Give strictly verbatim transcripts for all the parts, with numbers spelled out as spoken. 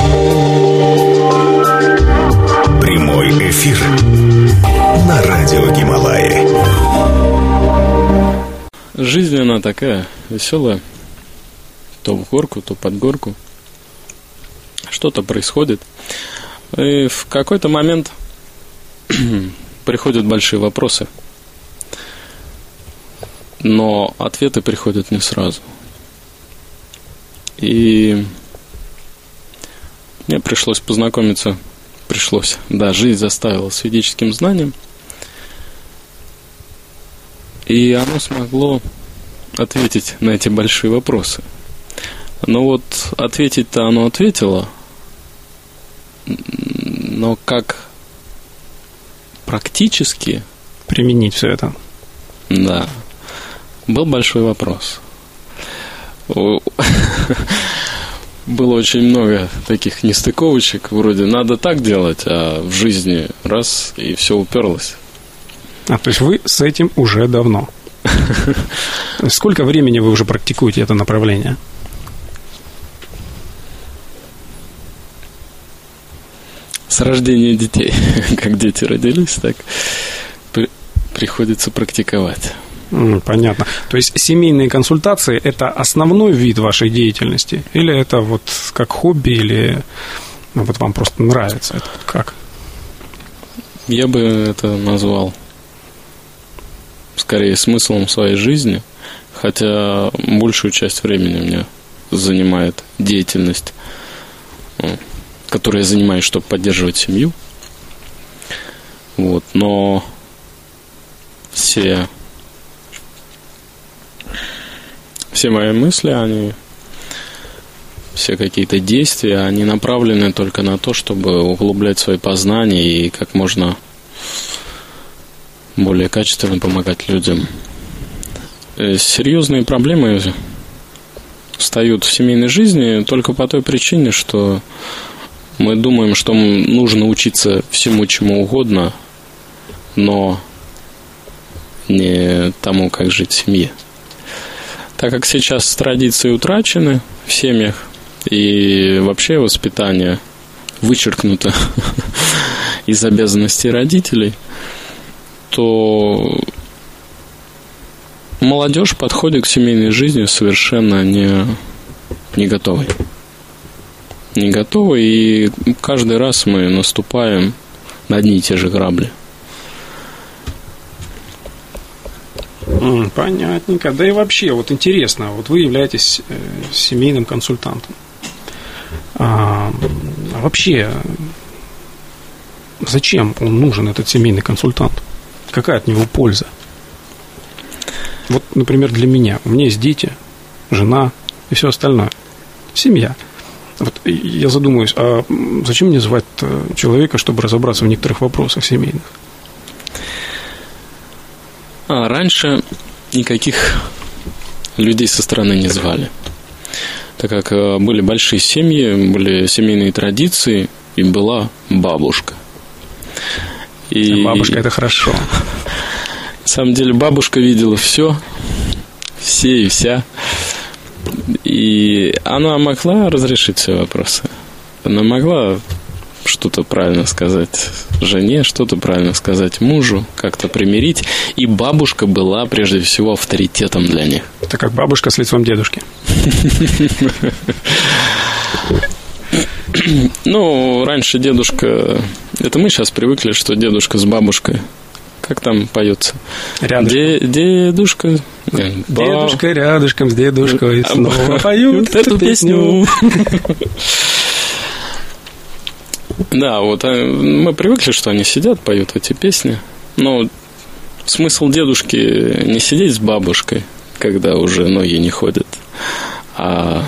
Прямой эфир на радио Гималаи. Жизнь, она такая веселая. То в горку, то под горку. Что-то происходит. И в какой-то момент приходят большие вопросы. Но ответы приходят не сразу. И мне пришлось познакомиться. Пришлось, да, жизнь заставила с ведическим знанием. И оно смогло ответить на эти большие вопросы. Но вот ответить-то оно ответило. Но как практически применить все это? Да. Был большой вопрос. Было очень много таких нестыковочек, вроде надо так делать, а в жизни раз, и все уперлось. А, то есть вы с этим уже давно? Сколько времени вы уже практикуете это направление? С рождения детей. Как дети родились, так при- приходится практиковать. Понятно. То есть семейные консультации – это основной вид вашей деятельности? Или это вот как хобби, или ну, вот вам просто нравится? Это как? Я бы это назвал скорее смыслом своей жизни, хотя большую часть времени у меня занимает деятельность, которой я занимаюсь, чтобы поддерживать семью. Вот, но все Все мои мысли, они, все какие-то действия, они направлены только на то, чтобы углублять свои познания и как можно более качественно помогать людям. Серьезные проблемы встают в семейной жизни только по той причине, что мы думаем, что нужно учиться всему, чему угодно, но не тому, как жить в семье. Так как сейчас традиции утрачены в семьях, и вообще воспитание вычеркнуто из обязанностей родителей, то молодежь подходит к семейной жизни совершенно не, не готовой. Не готовой, и каждый раз мы наступаем на одни и те же грабли. Понятненько. Да и вообще, вот интересно, вот вы являетесь э, семейным консультантом. А, а вообще, зачем он нужен, этот семейный консультант? Какая от него польза? Вот, например, для меня. У меня есть дети, жена и все остальное. Семья. Вот я задумываюсь, а зачем мне звать человека, чтобы разобраться в некоторых вопросах семейных? А раньше никаких людей со стороны не звали, так как были большие семьи, были семейные традиции, и была бабушка. И... Бабушка – это хорошо. На самом деле бабушка видела все, все и вся, и она могла разрешить все вопросы. Она могла что-то правильно сказать жене, что-то правильно сказать мужу, как-то примирить. И бабушка была, прежде всего, авторитетом для них. Это как бабушка с лицом дедушки. Ну, раньше дедушка... Это мы сейчас привыкли, что дедушка с бабушкой. Как там поется? Рядышком. Дедушка... Дедушка рядышком с дедушкой снова поют эту песню. Да, вот мы привыкли, что они сидят, поют эти песни. Но смысл дедушки не сидеть с бабушкой, когда уже ноги не ходят, а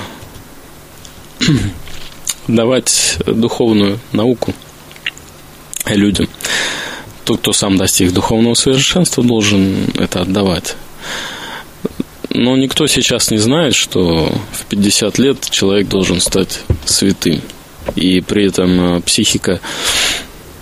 давать духовную науку людям. Тот, кто сам достиг духовного совершенства, должен это отдавать. Но никто сейчас не знает, что в пятьдесят лет человек должен стать святым. И при этом психика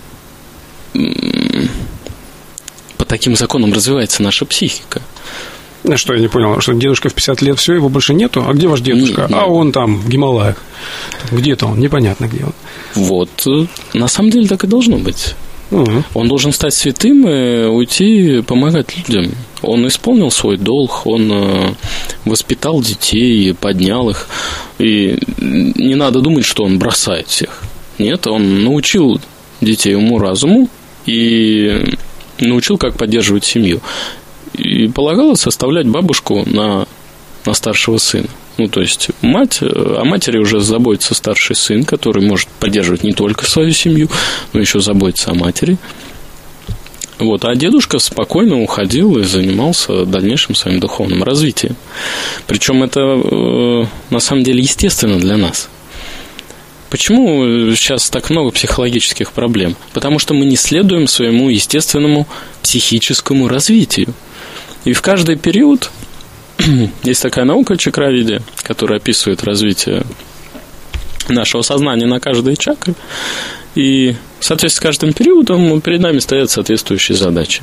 по таким законам развивается наша психика. Что, я не понял, что дедушка в пятьдесят лет, все, его больше нету? А где ваш дедушка? Нет, а нет. он там, в Гималаях. Где-то он, непонятно где он. Вот, на самом деле так и должно быть. Угу. Он должен стать святым и уйти помогать людям. Он исполнил свой долг, он воспитал детей, поднял их. И не надо думать, что он бросает всех. Нет, он научил детей уму-разуму и научил, как поддерживать семью. И полагалось оставлять бабушку на, на старшего сына. Ну, то есть, мать, о матери уже заботится старший сын, который может поддерживать не только свою семью, но еще заботиться о матери. Вот, а дедушка спокойно уходил и занимался дальнейшим своим духовным развитием. Причем это, э, на самом деле, естественно для нас. Почему сейчас так много психологических проблем? Потому что мы не следуем своему естественному психическому развитию. И в каждый период есть такая наука чакравидия, которая описывает развитие нашего сознания на каждой чакре. И, соответственно, с каждым периодом перед нами стоят соответствующие задачи.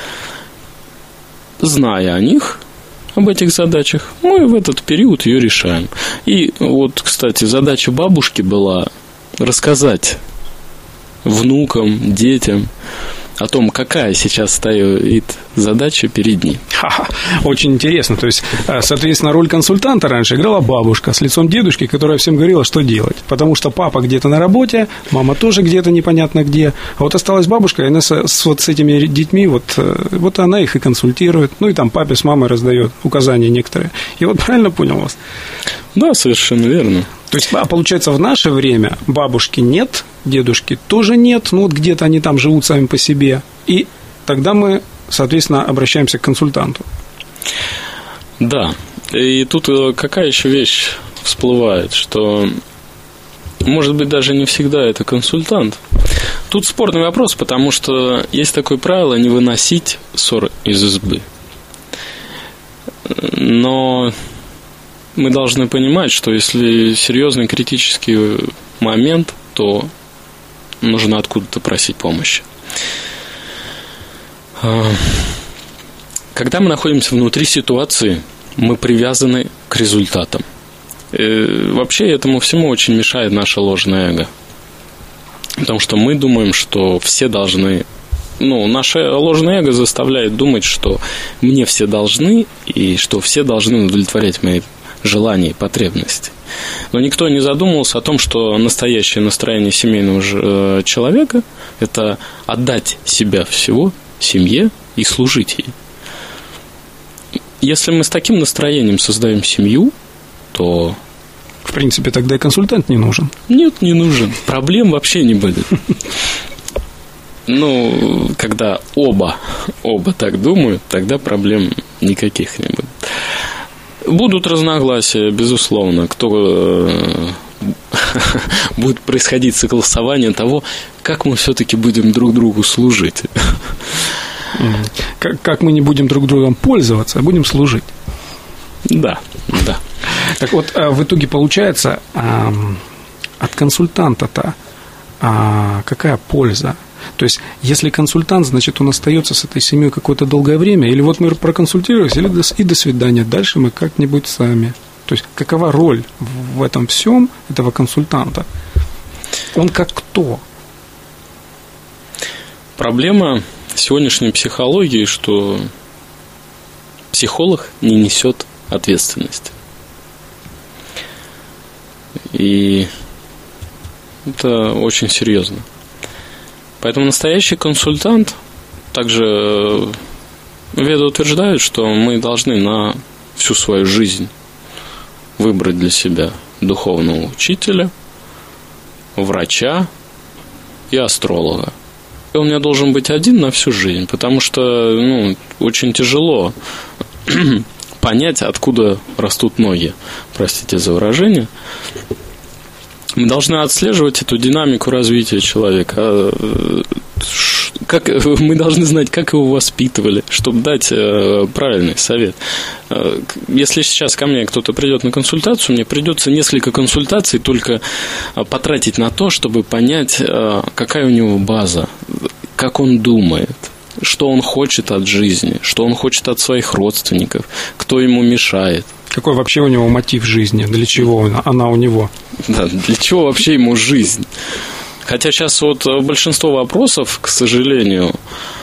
Зная о них, об этих задачах, мы в этот период ее решаем. И вот, кстати, задача бабушки была рассказать внукам, детям о том, какая сейчас стоит задача перед ним. Ха-ха. Очень интересно. То есть, соответственно, роль консультанта раньше играла бабушка с лицом дедушки, которая всем говорила, что делать. Потому что папа где-то на работе, мама тоже где-то непонятно где. А вот осталась бабушка, и она с, с, вот с этими детьми, вот, вот она их и консультирует. Ну, и там папе с мамой раздает указания некоторые. И вот правильно понял вас? Да, совершенно верно. То есть, а получается, в наше время бабушки нет, дедушки тоже нет, ну вот где-то они там живут сами по себе, и тогда мы, соответственно, обращаемся к консультанту. Да, и тут какая еще вещь всплывает, что, может быть, даже не всегда это консультант. Тут спорный вопрос, потому что есть такое правило не выносить ссор из избы. Но мы должны понимать, что если серьезный критический момент, то нужно откуда-то просить помощи. Когда мы находимся внутри ситуации, мы привязаны к результатам. И вообще этому всему очень мешает наше ложное эго. Потому что мы думаем, что все должны... Ну, наше ложное эго заставляет думать, что мне все должны, и что все должны удовлетворять мои желания и потребности. Но никто не задумывался о том, что настоящее настроение семейного человека – это отдать себя всего семье и служить ей. Если мы с таким настроением создаем семью, то... В принципе, тогда и консультант не нужен. Нет, не нужен. Проблем вообще не будет. Ну, когда оба, оба так думают, тогда проблем никаких не будет. Будут разногласия, безусловно. Кто будет происходить согласование того, как мы все-таки будем друг другу служить. Как, как мы не будем друг другом пользоваться, а будем служить. Да, да. Так вот, в итоге получается, от консультанта-то какая польза? То есть, если консультант, значит, он остается с этой семьей какое-то долгое время, или вот мы проконсультировались, или до, и до свидания, дальше мы как-нибудь сами. То есть, какова роль в этом всем этого консультанта? Он как кто? Проблема сегодняшней психологии, что психолог не несет ответственности. И это очень серьезно. Поэтому настоящий консультант, также веды утверждают, что мы должны на всю свою жизнь выбрать для себя духовного учителя, врача и астролога. И он у меня должен быть один на всю жизнь, потому что ну, очень тяжело понять, откуда растут ноги, простите за выражение. Мы должны отслеживать эту динамику развития человека. Как, мы должны знать, как его воспитывали, чтобы дать правильный совет. Если сейчас ко мне кто-то придет на консультацию, мне придется несколько консультаций только потратить на то, чтобы понять, какая у него база, как он думает, что он хочет от жизни, что он хочет от своих родственников, кто ему мешает. Какой вообще у него мотив жизни, для чего она у него? Да, для чего вообще ему жизнь? Хотя сейчас вот большинство вопросов, к сожалению,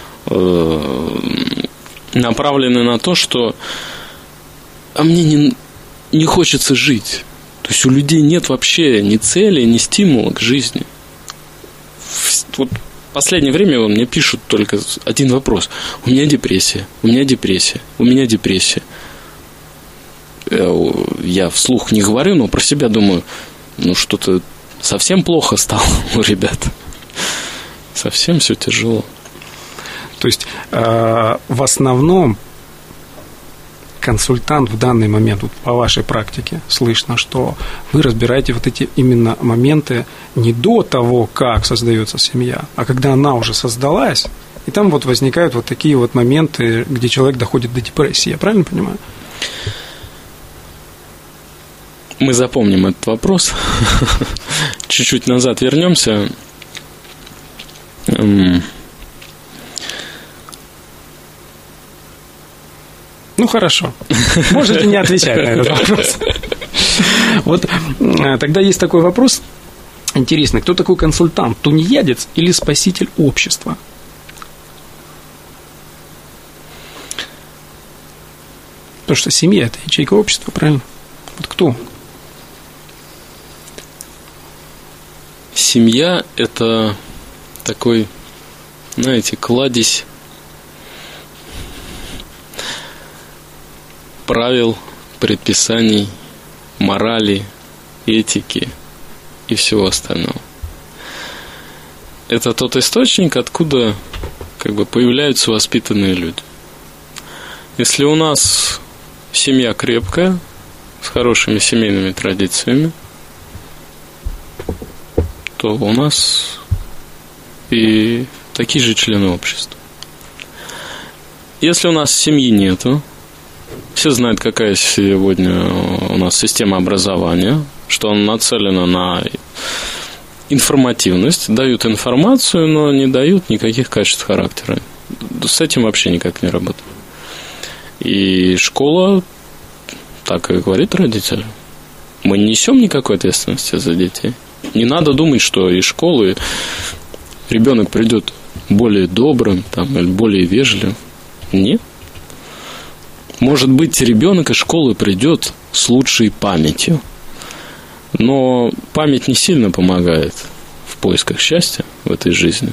направлены на то, что а мне не, не хочется жить. То есть у людей нет вообще ни цели, ни стимула к жизни. Вот в последнее время мне пишут только один вопрос. У меня депрессия, у меня депрессия, у меня депрессия. Я вслух не говорю, но про себя думаю, ну что-то совсем плохо стало у ребят. Совсем все тяжело. То есть э, в основном консультант в данный момент, вот по вашей практике, слышно, что вы разбираете вот эти именно моменты не до того, как создается семья, а когда она уже создалась, и там вот возникают вот такие вот моменты, где человек доходит до депрессии. Я правильно понимаю? Мы запомним этот вопрос. Чуть-чуть назад вернемся. Ну, хорошо. Можете не отвечать на этот вопрос. Вот тогда есть такой вопрос интересный. Кто такой консультант? Тунеядец или спаситель общества? Потому что семья – это ячейка общества, правильно? Вот кто? Семья – это такой, знаете, кладезь правил, предписаний, морали, этики и всего остального. Это тот источник, откуда как бы появляются воспитанные люди. Если у нас семья крепкая, с хорошими семейными традициями, то у нас и такие же члены общества. Если у нас семьи нету, все знают, какая сегодня у нас система образования, что она нацелена на информативность, дают информацию, но не дают никаких качеств характера. С этим вообще никак не работает. И школа так и говорит родителям. Мы не несем никакой ответственности за детей. Не надо думать, что из школы ребенок придет более добрым там, или более вежливым. Нет. Может быть, ребенок из школы придет с лучшей памятью. Но память не сильно помогает в поисках счастья в этой жизни.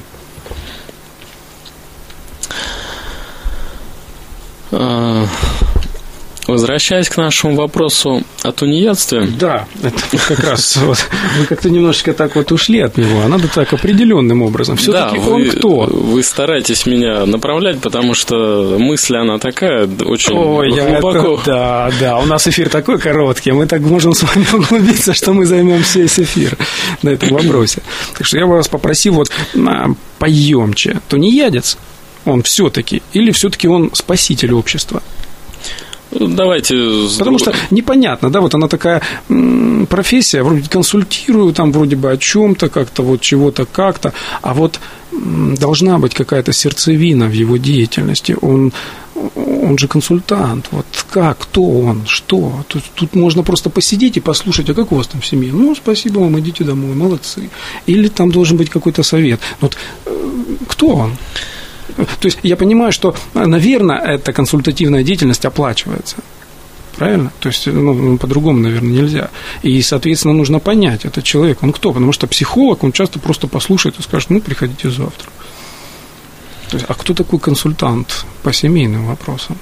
Возвращаясь к нашему вопросу о тунеядстве. Да, это как раз вот, вы как-то немножечко так вот ушли от него, а надо так определенным образом. Все-таки да, он вы, кто? Вы стараетесь меня направлять, потому что мысль, она такая, очень Ой, глубоко. Это, да, да, у нас эфир такой короткий, мы так можем с вами углубиться, что мы займем весь эфир на этом вопросе. Так что я бы вас попросил вот поемче. Тунеядец, он все-таки, или все-таки он спаситель общества? Давайте. Потому что непонятно, да, вот она такая м, профессия, вроде консультирую, там вроде бы о чем-то, как-то вот чего-то как-то, а вот м, должна быть какая-то сердцевина в его деятельности. Он, он же консультант. Вот как, кто он, что? Тут, тут можно просто посидеть и послушать, а как у вас там в семье? Ну, спасибо вам, идите домой, молодцы. Или там должен быть какой-то совет. Вот кто он? То есть я понимаю, что, наверное, эта консультативная деятельность оплачивается. Правильно? То есть, ну, по-другому, наверное, нельзя. И, соответственно, нужно понять, этот человек, он кто? Потому что психолог, он часто просто послушает и скажет, ну, приходите завтра. То есть, а кто такой консультант по семейным вопросам?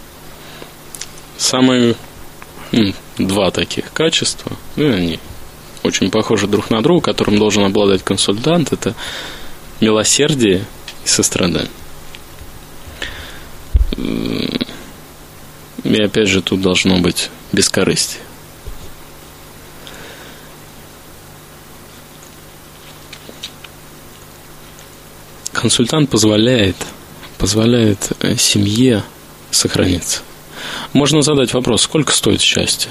Самые ну, два таких качества, ну, они очень похожи друг на друга, которым должен обладать консультант, это милосердие и сострадание. И опять же тут должно быть бескорыстие. Консультант позволяет, позволяет семье сохраниться. Можно задать вопрос, сколько стоит счастье?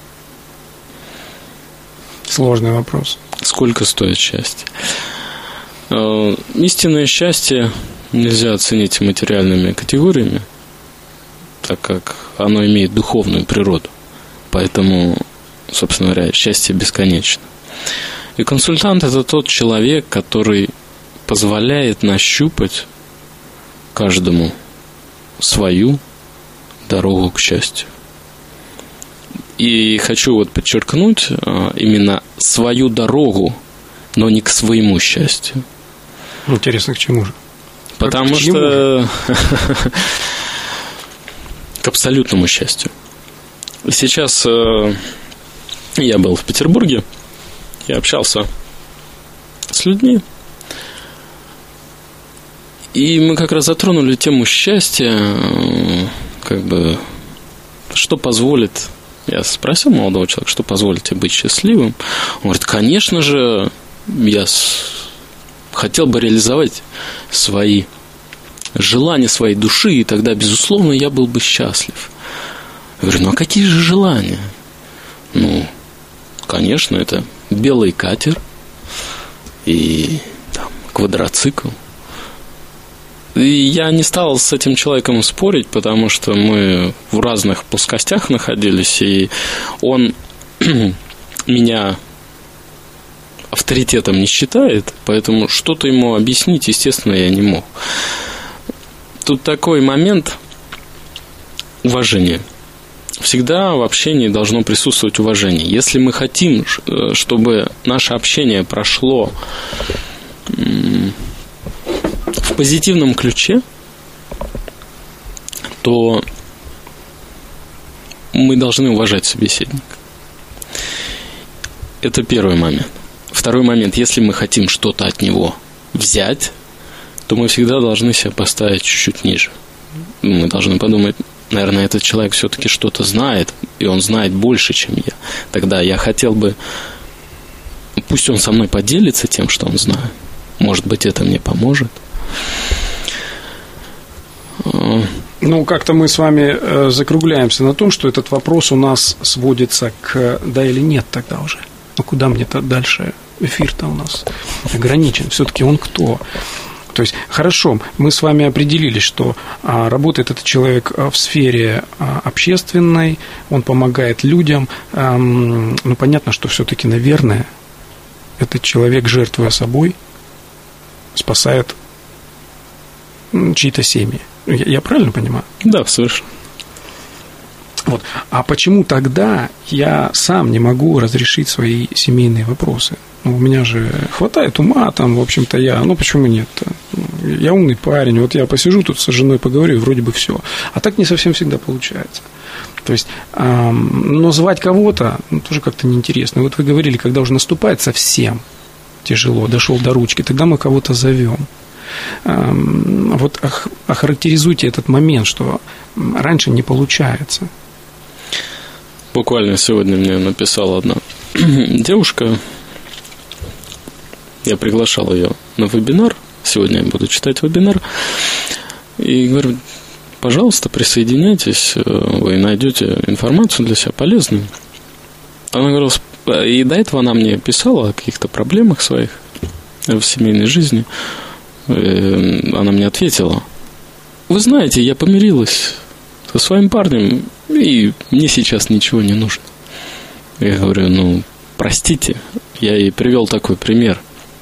Сложный вопрос. Сколько стоит счастье? Истинное счастье нельзя оценить материальными категориями, так как оно имеет духовную природу. Поэтому, собственно говоря, счастье бесконечно. И консультант – это тот человек, который позволяет нащупать каждому свою дорогу к счастью. И хочу вот подчеркнуть именно свою дорогу, но не к своему счастью. Интересно, к чему же? Потому что к абсолютному счастью. Сейчас я был в Петербурге, я общался с людьми, и мы как раз затронули тему счастья, как бы, что позволит, я спросил молодого человека, что позволит тебе быть счастливым. Он говорит, конечно же, я хотел бы реализовать свои желания, своей души, и тогда, безусловно, я был бы счастлив. Я говорю, ну а какие же желания? Ну, конечно, это белый катер и там, квадроцикл. И я не стал с этим человеком спорить, потому что мы в разных плоскостях находились, и он меня авторитетом не считает, поэтому что-то ему объяснить, естественно, я не мог. Тут такой момент уважения. Всегда в общении должно присутствовать уважение. Если мы хотим, чтобы наше общение прошло в позитивном ключе, то мы должны уважать собеседника. Это первый момент. Второй момент. Если мы хотим что-то от него взять, то мы всегда должны себя поставить чуть-чуть ниже. Мы должны подумать, наверное, этот человек все-таки что-то знает, и он знает больше, чем я. Тогда я хотел бы, пусть он со мной поделится тем, что он знает. Может быть, это мне поможет. Ну, как-то мы с вами закругляемся на том, что этот вопрос у нас сводится к да или нет тогда уже. Ну, куда мне-то дальше? Эфир-то у нас ограничен. Все-таки он кто? То есть, хорошо, мы с вами определились, что а, работает этот человек в сфере а, общественной, он помогает людям. А, ну, понятно, что все-таки, наверное, этот человек, жертвуя собой, спасает чьи-то семьи. Я, я правильно понимаю? Да, совершенно. Вот. А почему тогда я сам не могу разрешить свои семейные вопросы? Ну, у меня же хватает ума, там, в общем-то, я... Ну, почему нет-то? Я умный парень, вот я посижу тут со женой, поговорю, и вроде бы все. А так не совсем всегда получается. То есть, эм, но звать кого-то, ну, тоже как-то неинтересно. Вот вы говорили, когда уже наступает совсем тяжело, дошел до ручки, тогда мы кого-то зовем. Эм, вот ох, охарактеризуйте этот момент, что раньше не получается. Буквально сегодня мне написала одна девушка. Я приглашал ее на вебинар. Сегодня я буду читать вебинар. И говорю, пожалуйста, присоединяйтесь, вы найдете информацию для себя полезную. Она говорила, и до этого она мне писала о каких-то проблемах своих в семейной жизни. Она мне ответила, вы знаете, я помирилась со своим парнем, и мне сейчас ничего не нужно. Я говорю, ну, простите, я ей привел такой пример.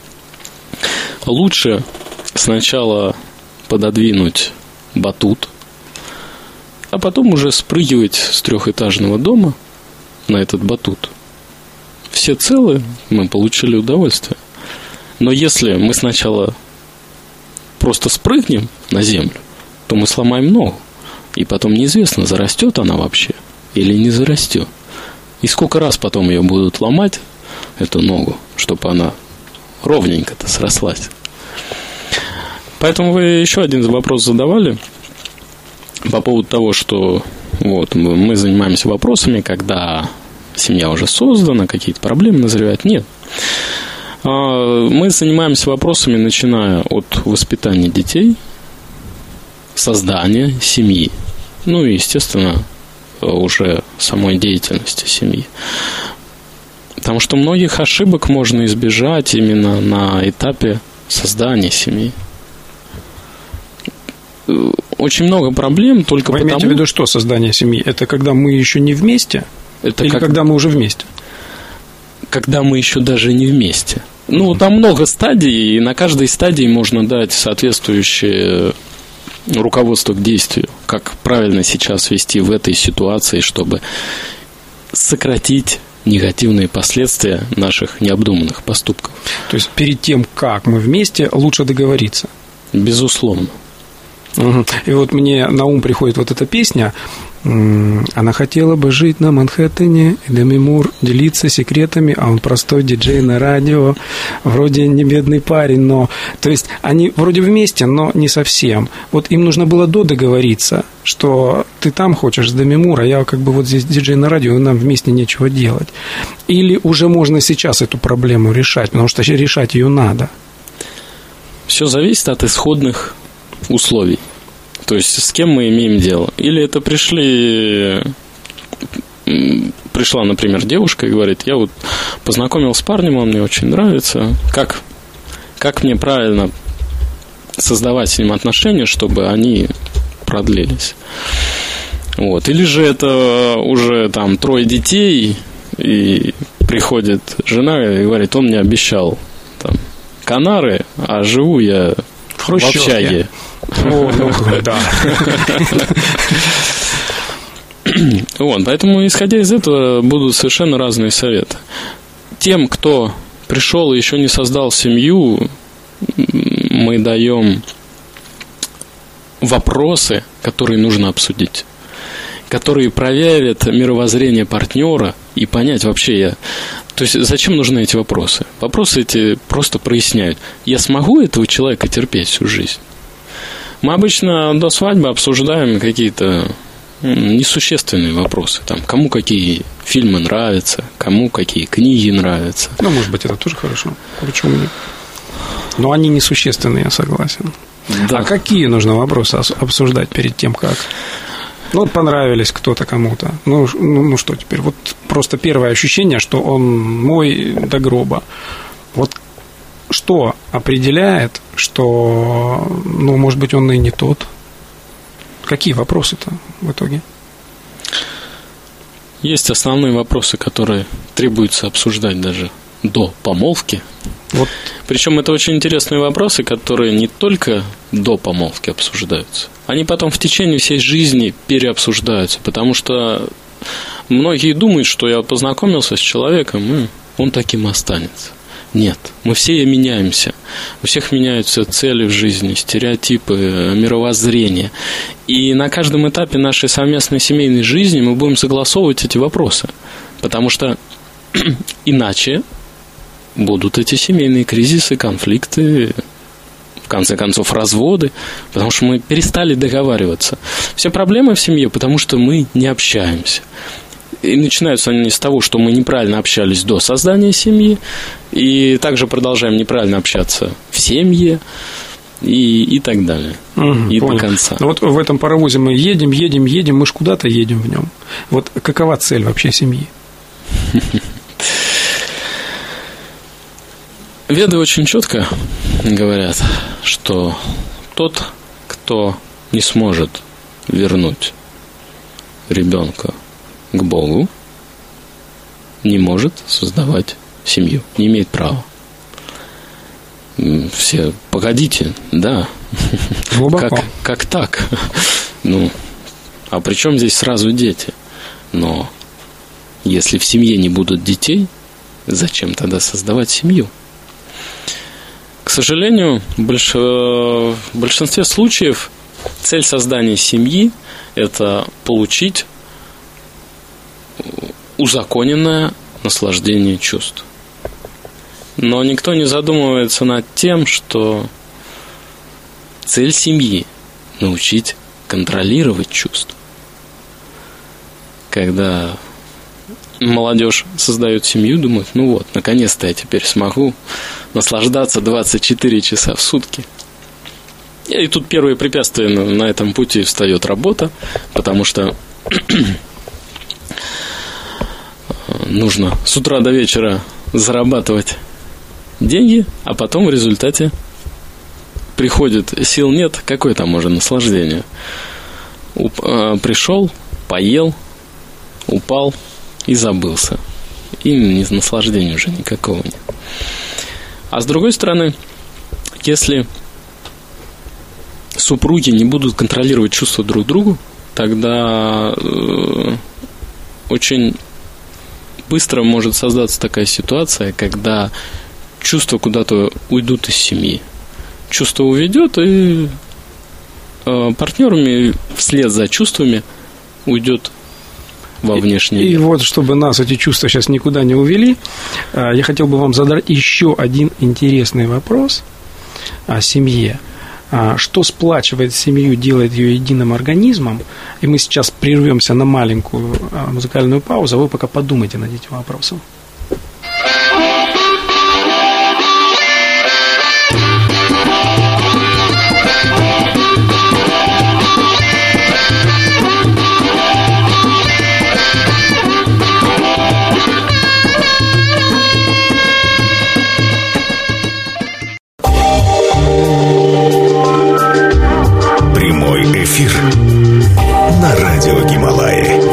Лучше сначала пододвинуть батут, а потом уже спрыгивать с трехэтажного дома на этот батут. Все целы, мы получили удовольствие. Но если мы сначала просто спрыгнем на землю, то мы сломаем ногу. И потом неизвестно, зарастет она вообще или не зарастет. И сколько раз потом ее будут ломать, эту ногу, чтобы она ровненько-то срослась. Поэтому вы еще один вопрос задавали по поводу того, что вот, мы занимаемся вопросами, когда семья уже создана, какие-то проблемы назревают. Нет. Мы занимаемся вопросами, начиная от воспитания детей, создания семьи, ну и, естественно, уже самой деятельности семьи. Потому что многих ошибок можно избежать именно на этапе создания семьи. очень много проблем только Вы потому... имеете в виду, что создание семьи? Это когда мы еще не вместе? Это или как... когда мы уже вместе? Когда мы еще даже не вместе. Ну, там много стадий, и на каждой стадии можно дать соответствующее руководство к действию, как правильно сейчас вести в этой ситуации, чтобы сократить негативные последствия наших необдуманных поступков. То есть перед тем, как мы вместе, лучше договориться? Безусловно. Угу. И вот мне на ум приходит вот эта песня. Она хотела бы жить на Манхэттене, и Деми Мур делиться секретами, а он простой диджей на радио, вроде не бедный парень, но... То есть они вроде вместе, но не совсем. Вот им нужно было до договориться, что ты там хочешь с Деми Мур, а я как бы вот здесь диджей на радио, и нам вместе нечего делать. Или уже можно сейчас эту проблему решать, потому что решать ее надо. Все зависит от исходных условий. То есть с кем мы имеем дело. Или это пришли пришла, например, девушка и говорит: я вот познакомилась с парнем, он мне очень нравится. Как, как мне правильно создавать с ним отношения, чтобы они продлились? Вот. Или же это уже там трое детей, и приходит жена и говорит: он мне обещал там Канары, а живу я в общаге. О, ну, да. Вот, поэтому, исходя из этого, будут совершенно разные советы. Тем, кто пришел и еще не создал семью, мы даем вопросы, которые нужно обсудить, которые проявят мировоззрение партнера и понять вообще я. То есть зачем нужны эти вопросы? Вопросы эти просто проясняют: я смогу этого человека терпеть всю жизнь? Мы обычно до свадьбы обсуждаем какие-то несущественные вопросы. Там, кому какие фильмы нравятся, кому какие книги нравятся. Ну, может быть, это тоже хорошо. Почему нет? Но они несущественные, я согласен. Да. А какие нужно вопросы обсуждать перед тем, как? Ну, вот понравились кто-то кому-то. Ну, ну, ну, что теперь? Вот просто первое ощущение, что он мой до гроба. Вот что определяет, что, ну, может быть, он и не тот? Какие вопросы-то в итоге? Есть основные вопросы, которые требуется обсуждать даже до помолвки. Вот. Причем это очень интересные вопросы, которые не только до помолвки обсуждаются, они потом в течение всей жизни переобсуждаются, потому что многие думают, что я познакомился с человеком, и он таким останется. Нет, мы все меняемся. У всех меняются цели в жизни, стереотипы, мировоззрение. И на каждом этапе нашей совместной семейной жизни мы будем согласовывать эти вопросы. Потому что иначе будут эти семейные кризисы, конфликты, в конце концов разводы, потому что мы перестали договариваться. Все проблемы в семье, потому что мы не общаемся. И начинаются они с того, что мы неправильно общались до создания семьи, и также продолжаем неправильно общаться в семье, и, и так далее. Угу, и понял. До конца. Ну, вот в этом паровозе мы едем, едем, едем, мы ж куда-то едем в нем. Вот какова цель вообще семьи? Веды очень четко говорят, что тот, кто не сможет вернуть ребенка к Богу, не может создавать семью, не имеет права. Все, погодите, да. Как, как так? Ну, а при чем здесь сразу дети? Но если в семье не будут детей, зачем тогда создавать семью? К сожалению, больш... в большинстве случаев цель создания семьи – это получить узаконенное наслаждение чувств. Но никто не задумывается над тем, что цель семьи – научить контролировать чувства. Когда молодежь создает семью, думает: ну вот, наконец-то я теперь смогу наслаждаться двадцать четыре часа в сутки. И тут первое препятствие на этом пути встает работа, потому что нужно с утра до вечера зарабатывать деньги, а потом в результате приходит, сил нет, какое там уже наслаждение? Уп- э, пришел, поел, упал и забылся. И наслаждения уже никакого нет. А с другой стороны, если супруги не будут контролировать чувства друг к другу, тогда э, очень быстро может создаться такая ситуация, когда чувства куда-то уйдут из семьи. Чувство уведет, и э, партнерами вслед за чувствами уйдет во внешний мир. И, и мир. вот, чтобы нас эти чувства сейчас никуда не увели, э, я хотел бы вам задать еще один интересный вопрос о семье. Что сплачивает семью, делает ее единым организмом. И мы сейчас прервемся на маленькую музыкальную паузу, а вы пока подумайте над этим вопросом. Эфир на радио Гималаи.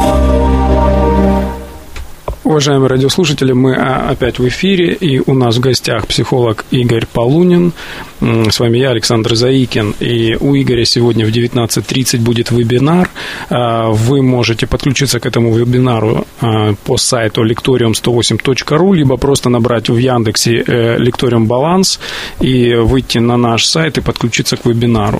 Уважаемые радиослушатели, мы опять в эфире, и у нас в гостях психолог Игорь Полунин. С вами я, Александр Заикин, и у Игоря сегодня в девятнадцать тридцать будет вебинар. Вы можете подключиться к этому вебинару по сайту лекториум сто восемь точка ру, либо просто набрать в Яндексе «Лекториум Баланс» и выйти на наш сайт и подключиться к вебинару.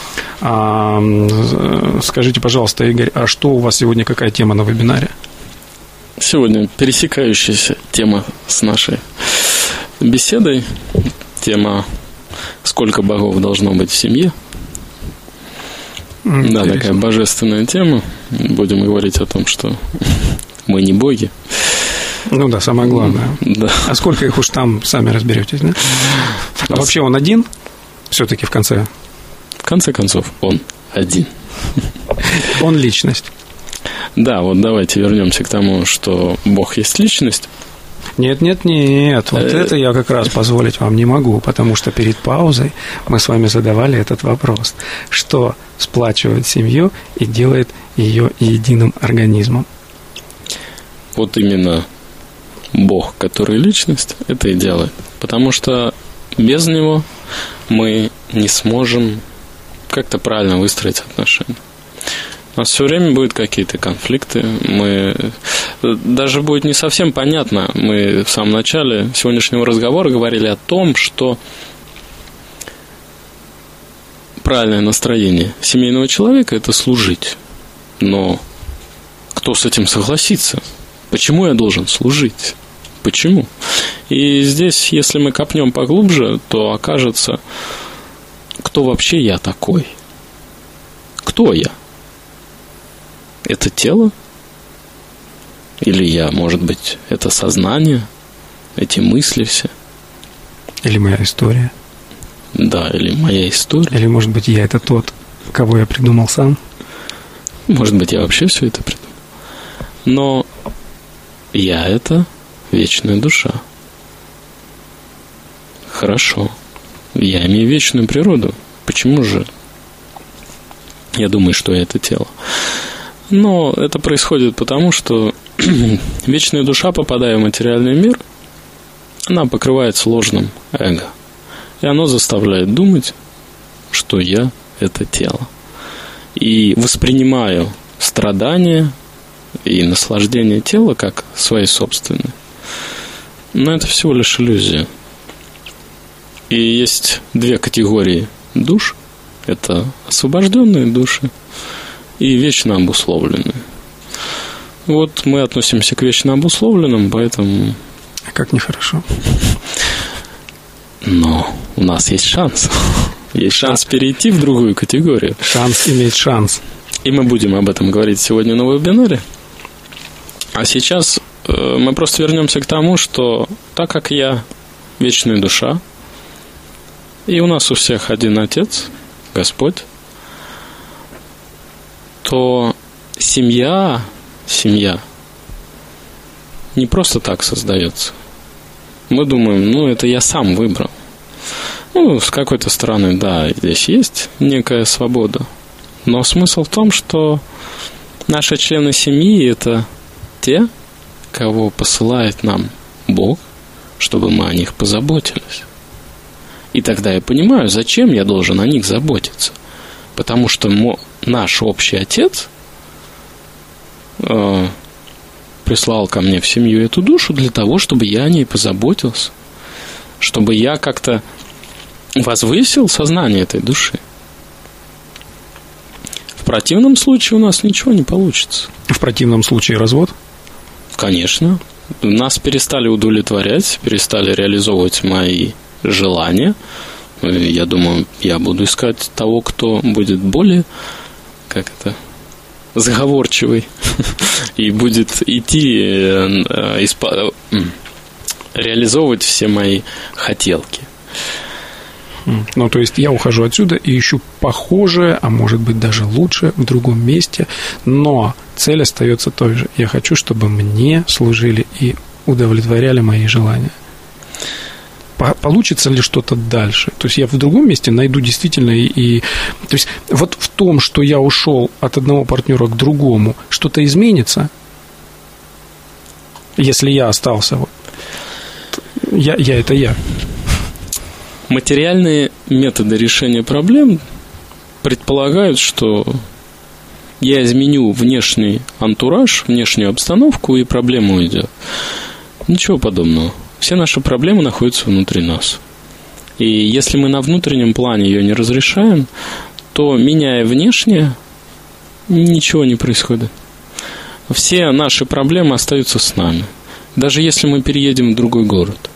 Скажите, пожалуйста, Игорь, а что у вас сегодня, какая тема на вебинаре? Сегодня пересекающаяся тема с нашей беседой. Тема «Сколько богов должно быть в семье?». Интересно. Да, такая божественная тема. Будем говорить о том, что мы не боги. Ну да, самое главное. Да. А сколько их уж там, сами разберетесь, да? А вообще он один? Все-таки в конце? В конце концов, он один. Он личность. Да, вот давайте вернемся к тому, что Бог есть личность. Нет, нет, нет. Вот это я как раз позволить вам не могу, потому что перед паузой мы с вами задавали этот вопрос. Что сплачивает семью и делает ее единым организмом? Вот именно Бог, который личность, это и делает. Потому что без Него мы не сможем как-то правильно выстроить отношения. У нас все время будут какие-то конфликты. Мы... Даже будет не совсем понятно. Мы в самом начале сегодняшнего разговора говорили о том, что правильное настроение семейного человека – это служить. Но кто с этим согласится? Почему я должен служить? Почему? И здесь, если мы копнем поглубже, то окажется, кто вообще я такой? Кто я? Это тело? Или я, может быть, это сознание? Эти мысли все? Или моя история? Да, или моя история. Или, может быть, я это тот, кого я придумал сам? Может быть, я вообще все это придумал. Но я – это вечная душа. Хорошо. Я имею вечную природу. Почему же я думаю, что я это тело? Но это происходит потому, что вечная душа, попадая в материальный мир, она покрывается ложным эго. И оно заставляет думать, что я – это тело. И воспринимаю страдания и наслаждение тела как свои собственные. Но это всего лишь иллюзия. И есть две категории душ. Это освобожденные души и вечно обусловленные. Вот мы относимся к вечно обусловленным, поэтому... А как нехорошо. Но у нас есть шанс. Есть шанс перейти в другую категорию. Шанс иметь шанс. И мы будем об этом говорить сегодня на вебинаре. А сейчас э, мы просто вернемся к тому, что так как я вечная душа, и у нас у всех один Отец, Господь, то семья, семья не просто так создается. Мы думаем, ну, это я сам выбрал. Ну, с какой-то стороны, да, здесь есть некая свобода. Но смысл в том, что наши члены семьи – это те, кого посылает нам Бог, чтобы мы о них позаботились. И тогда я понимаю, зачем я должен о них заботиться. Потому что наш общий Отец э, прислал ко мне в семью эту душу для того, чтобы я о ней позаботился. Чтобы я как-то возвысил сознание этой души. В противном случае у нас ничего не получится. В противном случае развод? Конечно. Нас перестали удовлетворять, перестали реализовывать мои желания. Я думаю, я буду искать того, кто будет более, как это, заговорчивый и будет идти реализовывать все мои хотелки. Ну, то есть я ухожу отсюда и ищу похожее, а может быть даже лучше в другом месте, но цель остается той же. Я хочу, чтобы мне служили и удовлетворяли мои желания. Получится ли что-то дальше? То есть я в другом месте найду действительно и, и... То есть вот в том, что я ушел от одного партнера к другому, что-то изменится, если я остался. Вот. Я, я это я. Материальные методы решения проблем предполагают, что я изменю внешний антураж, внешнюю обстановку, и проблема уйдет. Ничего подобного. Все наши проблемы находятся внутри нас. И если мы на внутреннем плане ее не разрешаем, то, меняя внешнее, ничего не происходит. Все наши проблемы остаются с нами. Даже если мы переедем в другой город.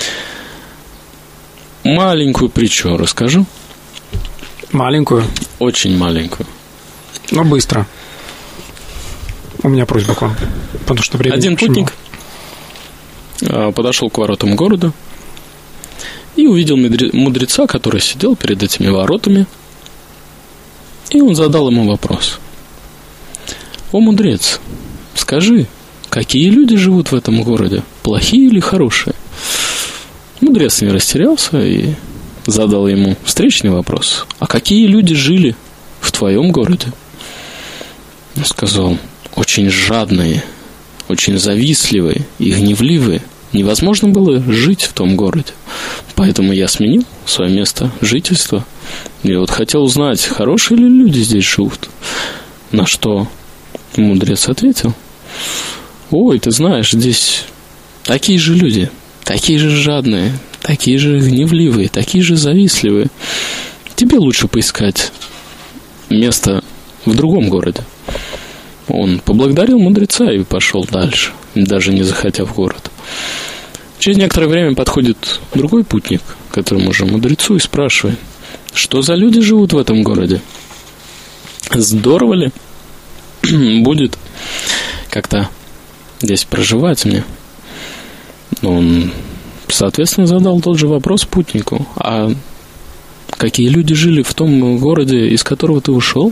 Маленькую притчу расскажу. Маленькую? Очень маленькую. Но быстро. У меня просьба к вам. Потому что времени Один путник мало. Подошел к воротам города и увидел мудреца, который сидел перед этими воротами. И он задал ему вопрос. О, мудрец, скажи, какие люди живут в этом городе? Плохие или хорошие? Мудрец не растерялся и задал ему встречный вопрос. А какие люди жили в твоем городе? Он сказал, очень жадные, очень завистливые и гневливые. Невозможно было жить в том городе. Поэтому я сменил свое место жительства. И вот хотел узнать, хорошие ли люди здесь живут. На что мудрец ответил. Ой, ты знаешь, здесь такие же люди, такие же жадные, такие же гневливые, такие же завистливые. Тебе лучше поискать место в другом городе. Он поблагодарил мудреца и пошел дальше, даже не заходя в город. Через некоторое время подходит другой путник к этому же мудрецу и спрашивает, что за люди живут в этом городе? Здорово ли будет как-то здесь проживать мне? Он, соответственно, задал тот же вопрос путнику. А какие люди жили в том городе, из которого ты ушел?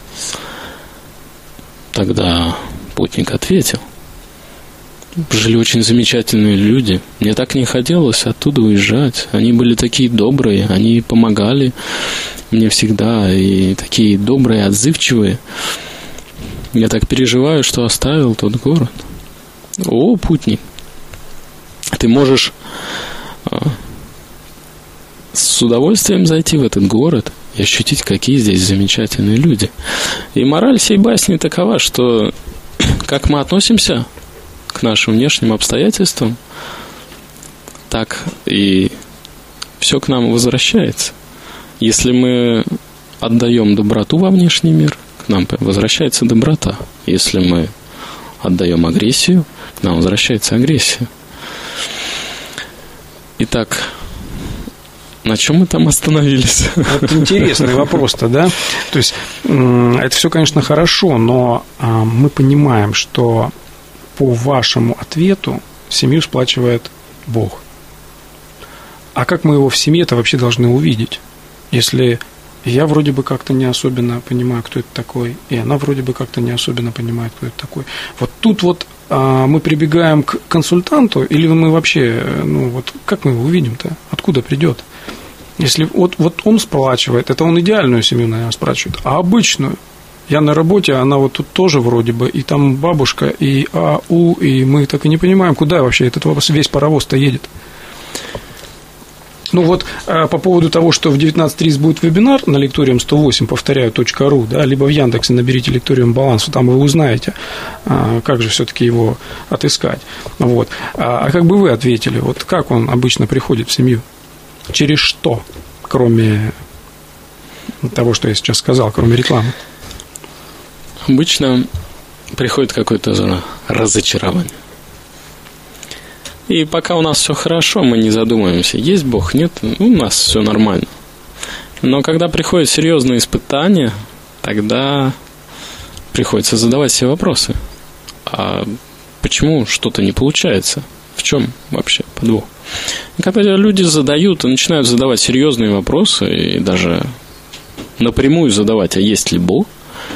Тогда путник ответил. Жили очень замечательные люди. Мне так не хотелось оттуда уезжать. Они были такие добрые, они помогали мне всегда, и такие добрые, отзывчивые. Я так переживаю, что оставил тот город. О, путник, ты можешь с удовольствием зайти в этот город и ощутить, какие здесь замечательные люди. И мораль сей басни такова, что как мы относимся к нашим внешним обстоятельствам, так и все к нам возвращается. Если мы отдаем доброту во внешний мир, к нам возвращается доброта. Если мы отдаем агрессию, к нам возвращается агрессия. Итак, на чем мы там остановились? Вот интересный вопрос-то, да? То есть, это все, конечно, хорошо, но мы понимаем, что по вашему ответу семью сплачивает Бог. А как мы его в семье-то вообще должны увидеть? Если я вроде бы как-то не особенно понимаю, кто это такой, и она вроде бы как-то не особенно понимает, кто это такой. Вот тут вот а, мы прибегаем к консультанту, или мы вообще, ну вот, как мы его увидим-то? Откуда придет? Если вот, вот он сплачивает, это он идеальную семью, наверное, спрашивает, а обычную? Я на работе, она вот тут тоже вроде бы, и там бабушка, и АУ, и мы так и не понимаем, куда вообще этот весь паровоз-то едет. Ну вот по поводу того, что в девятнадцать тридцать будет вебинар на лекториум сто восемь, повторяю, .ру, да, либо в Яндексе наберите лекториум баланс, там вы узнаете, как же все-таки его отыскать. Вот. А как бы вы ответили, вот как он обычно приходит в семью? Через что, кроме того, что я сейчас сказал, кроме рекламы? Обычно приходит какое-то разочарование. И пока у нас все хорошо, мы не задумываемся, есть Бог, нет, у нас все нормально. Но когда приходят серьезные испытания, тогда приходится задавать себе вопросы. А почему что-то не получается? В чем вообще подвох? И когда люди задают и начинают задавать серьезные вопросы, и даже напрямую задавать, а есть ли Бог,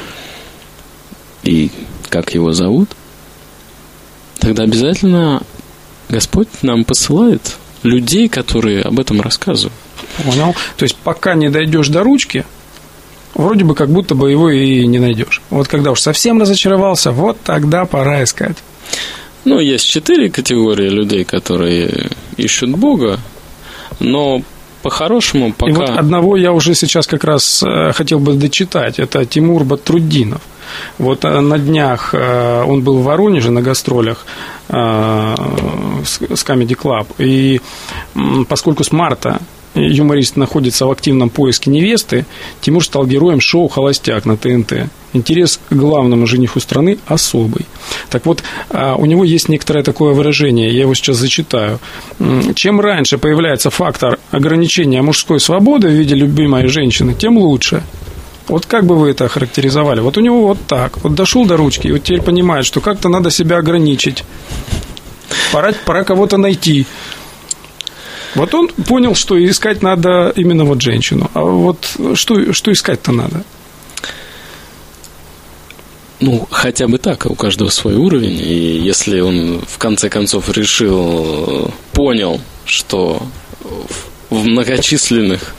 и как его зовут, тогда обязательно Господь нам посылает людей, которые об этом рассказывают. Понял. То есть, пока не дойдешь до ручки, вроде бы как будто бы его и не найдешь. Вот когда уж совсем разочаровался, вот тогда пора искать. Ну, есть четыре категории людей, которые ищут Бога, но по-хорошему пока... И вот одного я уже сейчас как раз хотел бы дочитать. Это Тимур Батрутдинов. Вот на днях он был в Воронеже на гастролях с Comedy Club. И поскольку с марта юморист находится в активном поиске невесты, Тимур стал героем шоу «Холостяк» на ТНТ. Интерес к главному жениху страны особый. Так вот, у него есть некоторое такое выражение, я его сейчас зачитаю. Чем раньше появляется фактор ограничения мужской свободы в виде любимой женщины, тем лучше. Вот как бы вы это охарактеризовали? Вот у него вот так. Вот дошел до ручки, и вот теперь понимает, что как-то надо себя ограничить. Пора, пора кого-то найти. Вот он понял, что искать надо именно вот женщину. А вот что, что искать-то надо? Ну, хотя бы так, у каждого свой уровень. И если он в конце концов решил, понял, что в многочисленных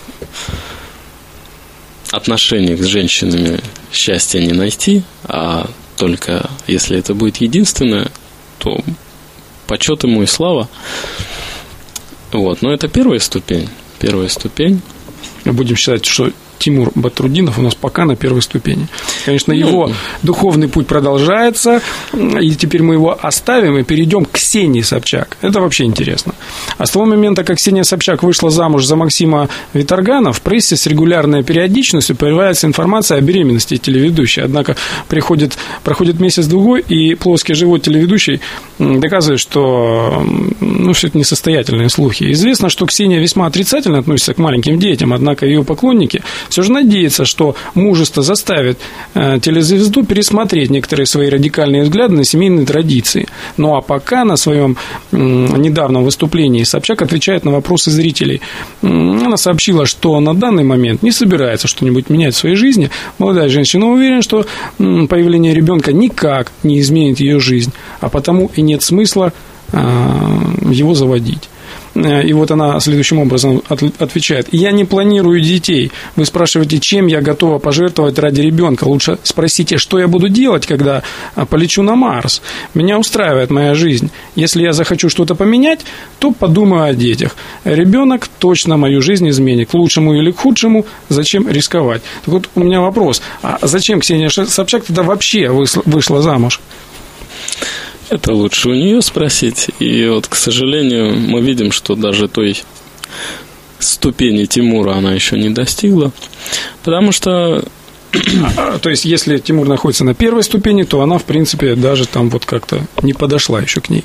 отношениях с женщинами счастья не найти, а только если это будет единственное, то почет ему и слава. Вот, но это первая ступень. Первая ступень. Будем считать, что Тимур Батрутдинов у нас пока на первой ступени. Конечно, его ну, духовный путь продолжается, и теперь мы его оставим и перейдем к Ксении Собчак. Это вообще интересно. А с того момента, как Ксения Собчак вышла замуж за Максима Виторгана, в прессе с регулярной периодичностью появляется информация о беременности телеведущей. Однако приходит, проходит месяц-другой, и плоский живот телеведущей доказывает, что ну, все это несостоятельные слухи. Известно, что Ксения весьма отрицательно относится к маленьким детям, однако ее поклонники все же надеется, что мужество заставит э, телезвезду пересмотреть некоторые свои радикальные взгляды на семейные традиции. Ну, а пока на своем э, недавнем выступлении Собчак отвечает на вопросы зрителей. Э, она сообщила, что на данный момент не собирается что-нибудь менять в своей жизни. Молодая женщина уверена, что э, появление ребенка никак не изменит ее жизнь, а потому и нет смысла э, его заводить. И вот она следующим образом отвечает: я не планирую детей. Вы спрашиваете, чем я готова пожертвовать ради ребенка. Лучше спросите, что я буду делать, когда полечу на Марс. Меня устраивает моя жизнь. Если я захочу что-то поменять, то подумаю о детях. Ребенок точно мою жизнь изменит. К лучшему или к худшему, зачем рисковать? Так вот у меня вопрос: а зачем Ксения Собчак тогда вообще вышла замуж? Это лучше у нее спросить. И вот, к сожалению, мы видим, что даже той ступени Тимура она еще не достигла. Потому что... А, то есть, если Тимур находится на первой ступени, то она, в принципе, даже там вот как-то не подошла еще к ней.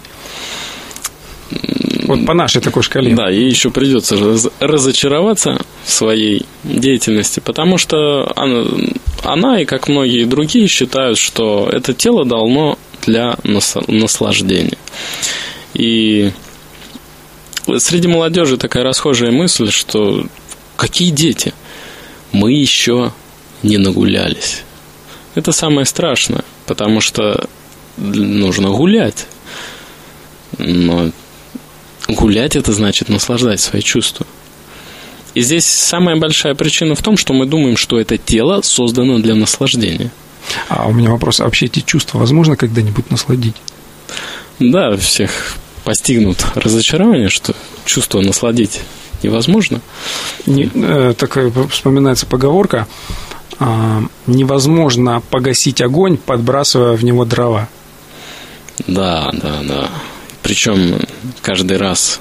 Вот по нашей такой шкале. Да, ей еще придется разочароваться в своей деятельности, потому что она, она и, как многие другие, считают, что это тело дано для наслаждения. И среди молодежи такая расхожая мысль, что какие дети? Мы еще не нагулялись. Это самое страшное, потому что нужно гулять. Но гулять — это значит наслаждать свои чувства. И здесь самая большая причина в том, что мы думаем, что это тело создано для наслаждения. А у меня вопрос, а вообще эти чувства возможно когда-нибудь насладить? Да, всех постигнут разочарование, что чувство насладить невозможно. Не, э, так вспоминается поговорка: э, невозможно погасить огонь, подбрасывая в него дрова. Да, да, да. Причем каждый раз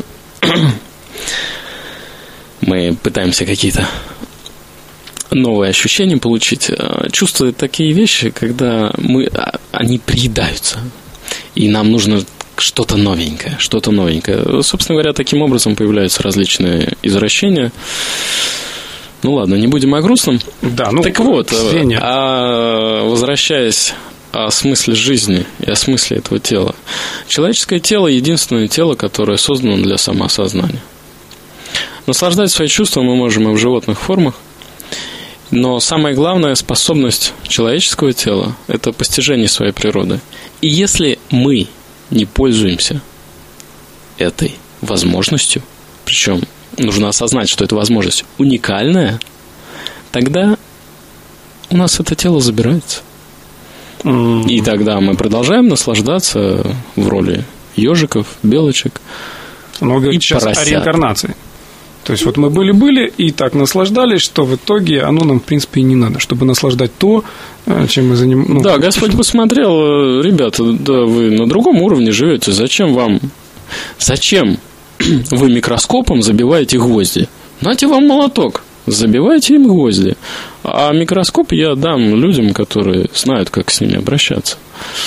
мы пытаемся какие-то новые ощущения получить. Чувства — такие вещи, когда мы, они приедаются, и нам нужно что-то новенькое, что-то новенькое. Собственно говоря, таким образом появляются различные извращения. Ну ладно, не будем о грустном. Да, ну, так вот, а возвращаясь о смысле жизни и о смысле этого тела. Человеческое тело — единственное тело, которое создано для самоосознания. Наслаждать свои чувства мы можем и в животных формах, но самая главная способность человеческого тела – это постижение своей природы. И если мы не пользуемся этой возможностью, причем нужно осознать, что эта возможность уникальная, тогда у нас это тело забирается. Mm-hmm. И тогда мы продолжаем наслаждаться в роли ежиков, белочек. Но вы говорите сейчас о реинкарнации. То есть вот мы были-были и так наслаждались, что в итоге оно нам, в принципе, и не надо, чтобы наслаждать то, чем мы занимаемся. Ну, да, Господь посмотрел, ребята, да вы на другом уровне живете, зачем вам, зачем вы микроскопом забиваете гвозди? Нате вам молоток, забивайте им гвозди. А микроскоп я дам людям, которые знают, как с ними обращаться.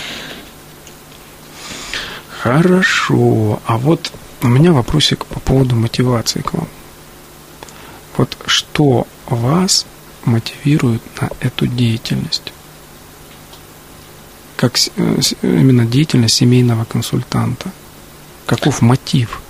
Хорошо. А вот у меня вопросик по поводу мотивации к вам. Вот что вас мотивирует на эту деятельность? Как именно деятельность семейного консультанта? Каков мотив?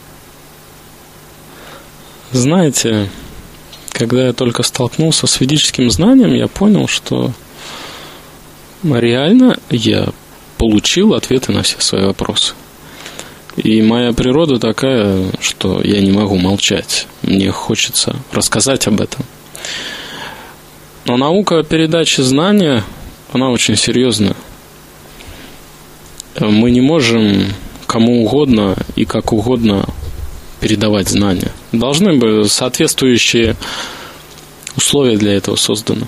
Знаете, когда я только столкнулся с ведическим знанием, я понял, что реально я получил ответы на все свои вопросы. И моя природа такая, что я не могу молчать. Мне хочется рассказать об этом. Но наука передачи знания, она очень серьезная. Мы не можем кому угодно и как угодно передавать знания. Должны быть соответствующие условия для этого созданы.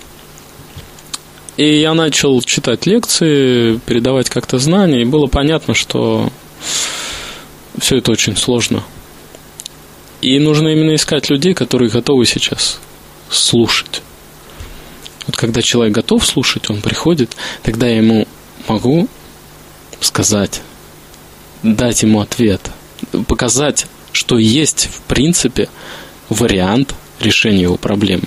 И я начал читать лекции, передавать как-то знания, и было понятно, что все это очень сложно. И нужно именно искать людей, которые готовы сейчас слушать. Вот когда человек готов слушать, он приходит, тогда я ему могу сказать, дать ему ответ, показать, что есть, в принципе, вариант решения его проблемы.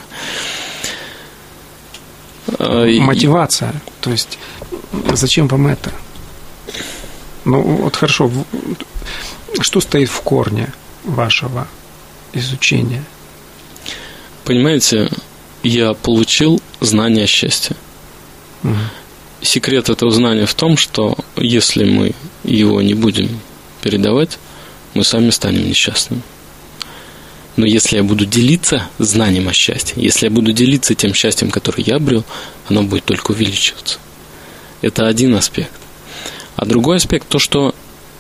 Мотивация. То есть, зачем вам это? Ну, вот хорошо. Что стоит в корне вашего изучения? Понимаете, я получил знание счастья. Угу. Секрет этого знания в том, что если мы его не будем передавать, мы сами станем несчастными. Но если я буду делиться знанием о счастье, если я буду делиться тем счастьем, которое я обрел, оно будет только увеличиваться. Это один аспект. А другой аспект, то, что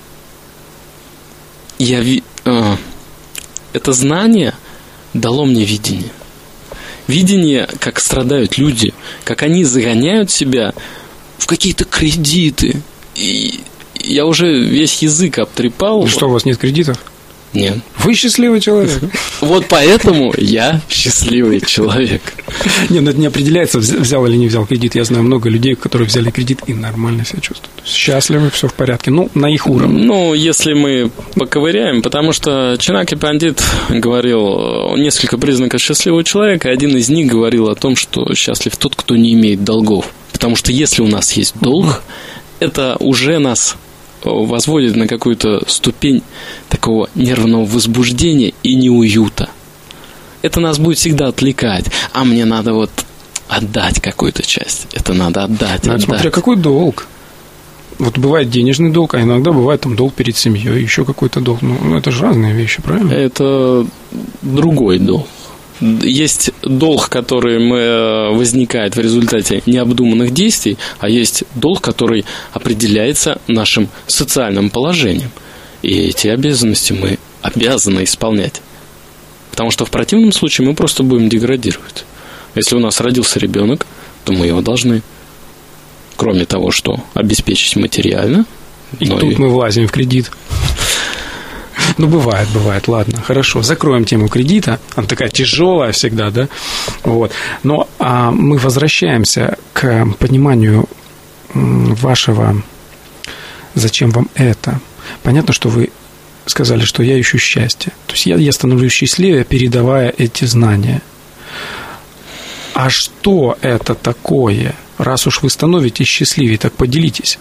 я, э, это знание дало мне видение. Видение, как страдают люди, как они загоняют себя в какие-то кредиты. И я уже весь язык обтрепал. Что, у вас нет кредитов? Нет. Вы счастливый человек. Вот поэтому я счастливый человек. Нет, ну это не определяется, взял или не взял кредит. Я знаю много людей, которые взяли кредит и нормально себя чувствуют. Счастливы, все в порядке. Ну, на их уровне. Ну, если мы поковыряем, потому что Чанаки Пандит говорил несколько признаков счастливого человека, и один из них говорил о том, что счастлив тот, кто не имеет долгов. Потому что если у нас есть долг, это уже нас возводит на какую-то ступень такого нервного возбуждения и неуюта. Это нас будет всегда отвлекать. А мне надо вот отдать какую-то часть. Это надо отдать, ну, отдать. Смотря какой долг. Вот бывает денежный долг, а иногда бывает там долг перед семьей, еще какой-то долг. Ну, это же разные вещи, правильно? Это другой долг. есть долг, который возникает в результате необдуманных действий, а есть долг, который определяется нашим социальным положением. И эти обязанности мы обязаны исполнять. Потому что в противном случае мы просто будем деградировать. Если у нас родился ребенок, то мы его должны, кроме того, что обеспечить материально. И тут и... мы влазим в кредит. Ну, бывает, бывает, ладно, хорошо. Закроем тему кредита. Она такая тяжелая всегда, да? Вот. Но а, мы возвращаемся к пониманию вашего «зачем вам это?». Понятно, что вы сказали, что я ищу счастье. То есть я, я становлюсь счастливее, передавая эти знания. А что это такое? Раз уж вы становитесь счастливее, так поделитесь.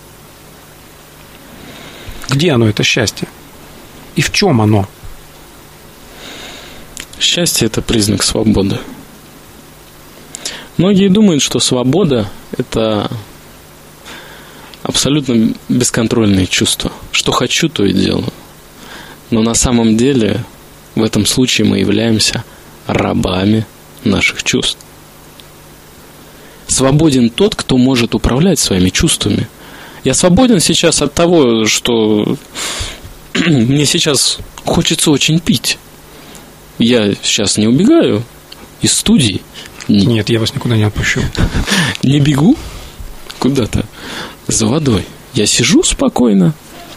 Где оно, это счастье? И в чем оно? Счастье – это признак свободы. Многие думают, что свобода – это абсолютно бесконтрольные чувства. Что хочу, то и делаю. Но на самом деле в этом случае мы являемся рабами наших чувств. Свободен тот, кто может управлять своими чувствами. Я свободен сейчас от того, что мне сейчас хочется очень пить. Я сейчас не убегаю из студии. Нет, я вас никуда не отпущу. Не бегу куда-то за водой. Я сижу спокойно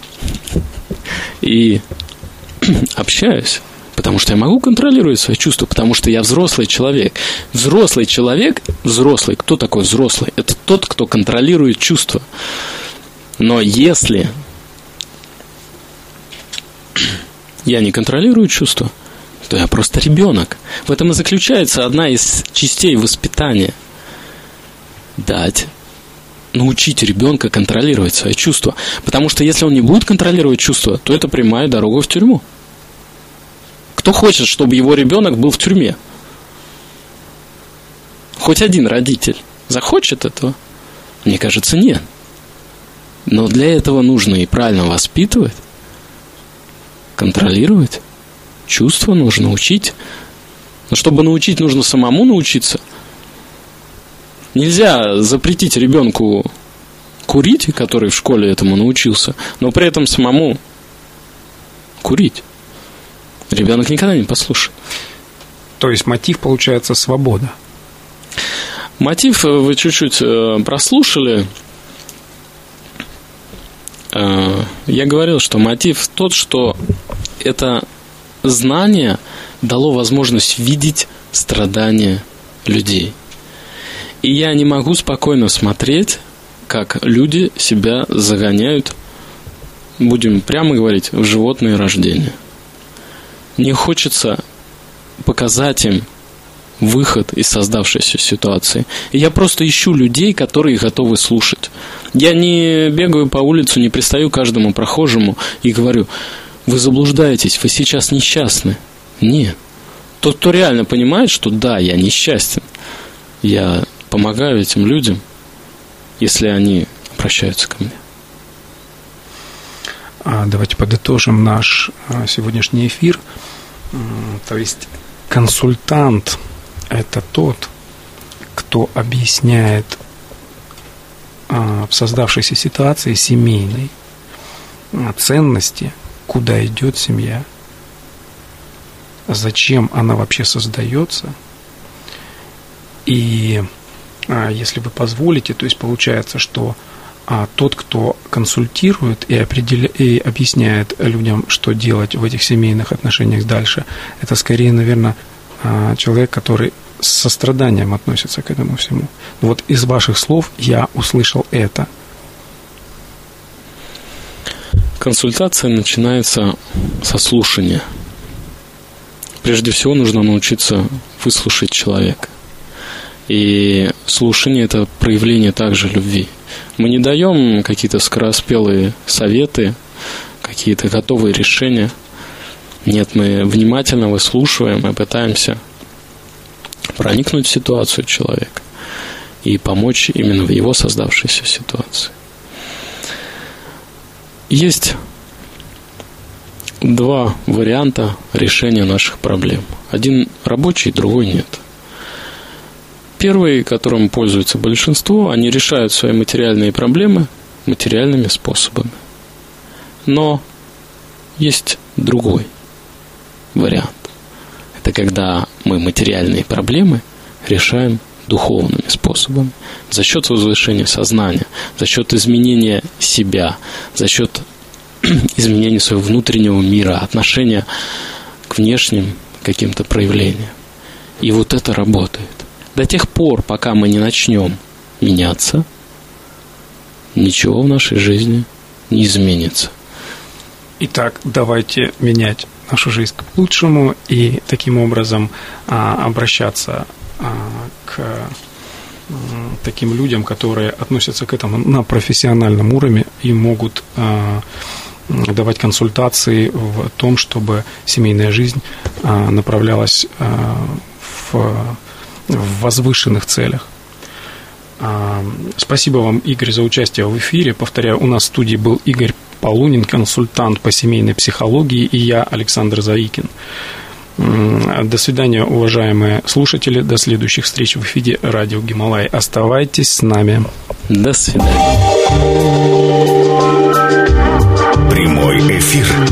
и общаюсь, потому что я могу контролировать свои чувства, потому что я взрослый человек. Взрослый человек, взрослый, кто такой взрослый? Это тот, кто контролирует чувства. Но если я не контролирую чувства, то я просто ребенок. В этом и заключается одна из частей воспитания. Дать, научить ребенка контролировать свои чувства. Потому что если он не будет контролировать чувства, то это прямая дорога в тюрьму. Кто хочет, чтобы его ребенок был в тюрьме? Хоть один родитель захочет этого? Мне кажется, нет. Но для этого нужно и правильно воспитывать, контролировать. Чувства нужно учить. Но чтобы научить, нужно самому научиться. Нельзя запретить ребенку курить, который в школе этому научился, но при этом самому курить. Ребенок никогда не послушает. То есть мотив, получается, свобода. Мотив вы чуть-чуть прослушали. Я говорил, что мотив тот, что это знание дало возможность видеть страдания людей. И я не могу спокойно смотреть, как люди себя загоняют, будем прямо говорить, в животное рождение. Мне хочется показать им выход из создавшейся ситуации. И я просто ищу людей, которые готовы слушать. Я не бегаю по улице, не пристаю к каждому прохожему и говорю: вы заблуждаетесь, вы сейчас несчастны. Нет. Тот, кто реально понимает, что да, я несчастен, я помогаю этим людям, если они обращаются ко мне. Давайте подытожим наш сегодняшний эфир. То есть консультант – это тот, кто объясняет в создавшейся ситуации семейной ценности, куда идет семья, зачем она вообще создается. И если вы позволите, то есть получается, что а, тот, кто консультирует и, определя... и объясняет людям, что делать в этих семейных отношениях дальше, это скорее, наверное, человек, который с состраданием относится к этому всему. Вот из ваших слов я услышал это. Консультация начинается со слушания. Прежде всего нужно научиться выслушать человека. И слушание – это проявление также любви. Мы не даем какие-то скороспелые советы, какие-то готовые решения. Нет, мы внимательно выслушиваем и пытаемся проникнуть в ситуацию человека и помочь именно в его создавшейся ситуации. Есть два варианта решения наших проблем. Один рабочий, другой нет. Первый, которым пользуется большинство, они решают свои материальные проблемы материальными способами. Но есть другой вариант. Это когда мы материальные проблемы решаем духовными способами, за счет возвышения сознания, за счет изменения себя, за счет изменения своего внутреннего мира, отношения к внешним каким-то проявлениям. И вот это работает. До тех пор, пока мы не начнем меняться, ничего в нашей жизни не изменится. Итак, давайте менять нашу жизнь к лучшему и таким образом а, обращаться а, к а, таким людям, которые относятся к этому на профессиональном уровне и могут а, давать консультации в том, чтобы семейная жизнь а, направлялась а, в, в возвышенных целях. А, спасибо вам, Игорь, за участие в эфире. Повторяю, у нас в студии был Игорь Полунин, консультант по семейной психологии, и я, Александр Заикин. До свидания, уважаемые слушатели. До следующих встреч в эфире радио Гималай. Оставайтесь с нами. До свидания. Прямой эфир